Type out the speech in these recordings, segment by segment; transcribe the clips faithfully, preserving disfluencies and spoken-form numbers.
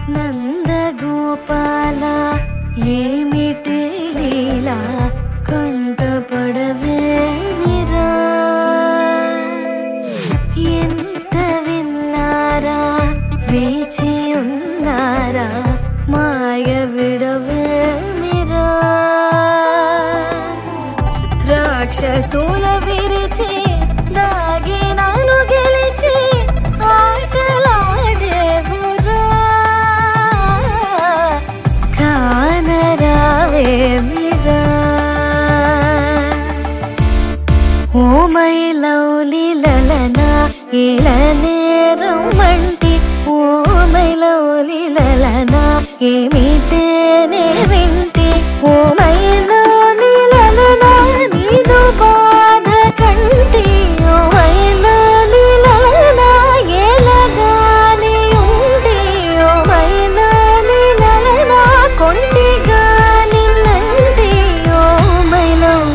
నందగోపాల ఏమిటి లీలా కంటపడవే నిరా ఎంత విన్నారా వేచి ఉన్నారా మాయ విడవే మిరా రాక్షసుల విరిచి దాగినాను గెలిచి ఆటలాడేవురా కానరావే మిరా ఓ మై లవ్లీ లలనా ఇలనేరం వంటి ఓ మై లవ్లీ లలనా ఏమిటేనే వింటి ఓ మై లవ్లీ లలనా నీదు బాధ కంటి ఓ మై లవ్లీ లలనా ఎలాగాని ఉండి ఓ మై లవ్లీ లలనా కొంటిగా నిన్నండి ఓ మై లవ్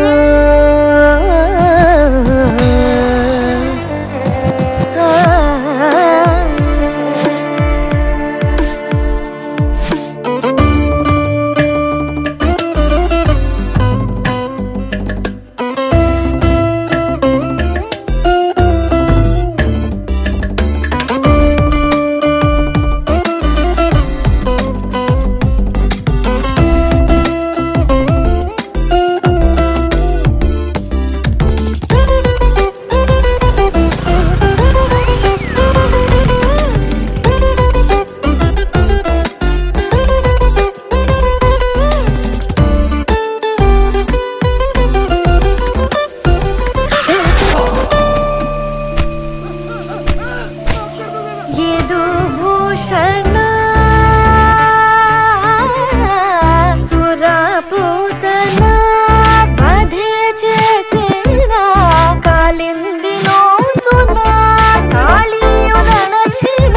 సురపూతనా బధే చేసిన కాలింది నోతునా కాళీయుదనచిన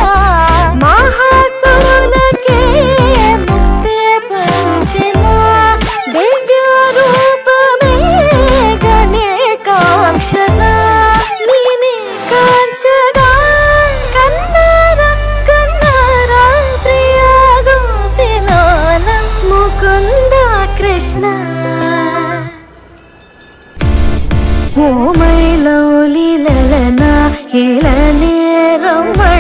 మహాసురులకే ముక్తి పంచిన దివ్య రూపమే గణేకాక్షర నీనే కాంచగా కన్నారా కన్నారా ప్రియ గోపిలోల Mukunda Krishna oh my lovely లలనా ఇలనేరం